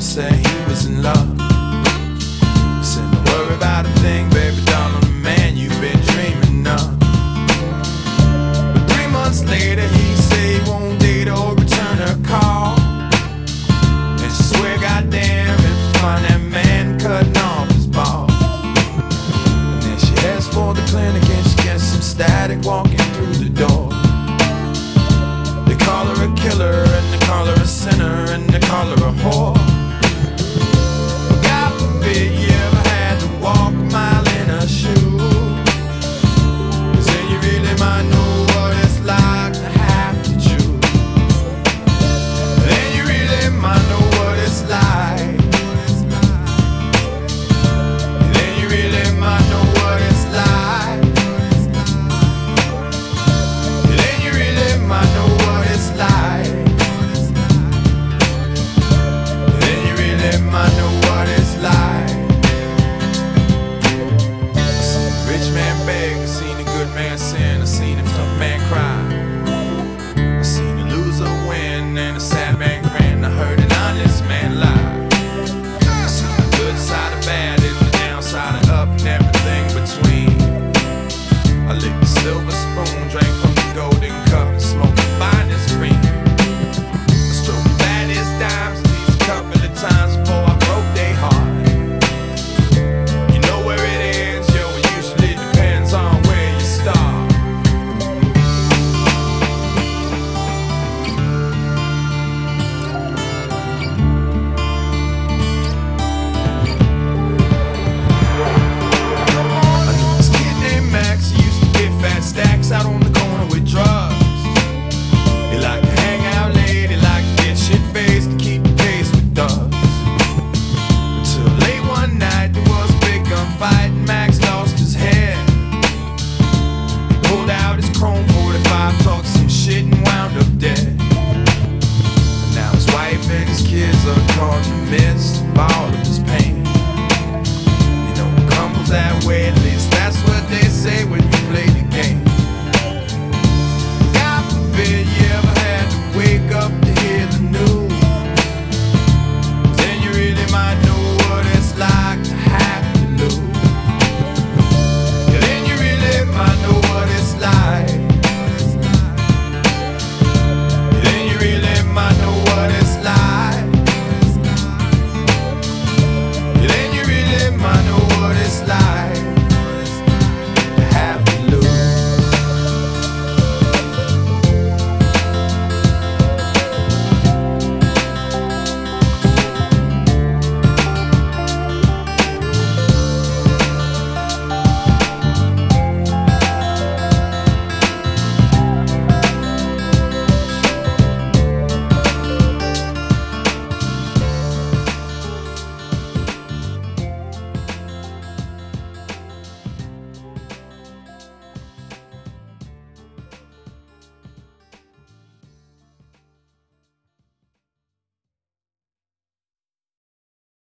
said he was in love. He said, don't worry about a thing, baby doll, I'm the man you've been dreaming of. But 3 months later he said he won't date or return her call. And she swear, goddamn, if you find that man cutting off his balls. And then she heads for the clinic and she gets some static walking through the door. They call her a killer and they call her a sinner and they call her a whore. God forbid you ever had to walk a mile in her shoes, 'cause then you really might know what it's like to have to choose. Then you really might know what it's like. Then you really might know what it's like. Then you really might know what it's like. Then you really might know what it's like. I seen a rich man beg, I seen a good man sin, I seen a tough man cry, I seen a loser win and a sad man grin, I heard an honest man lie. I seen the good side of bad and the downside of up and everything between. I licked the silver spoon, drank from the golden cup, and smoked the finest green. I stroked the baddest dimes at least a couple of times before I broke their heart. You know where it ends, yo, it usually depends on where you start. I knew this kid named Max, he used to get fat stacks out on the corner with drugs. He liked to hang out late, he liked to get shit-faced to keep the pace with thugs. Until late one night there was a big gunfight and Max lost his head. He pulled out his chrome 45, talked some shit and wound up dead. And now his wife and his kids are caught in the midst of all of his pain.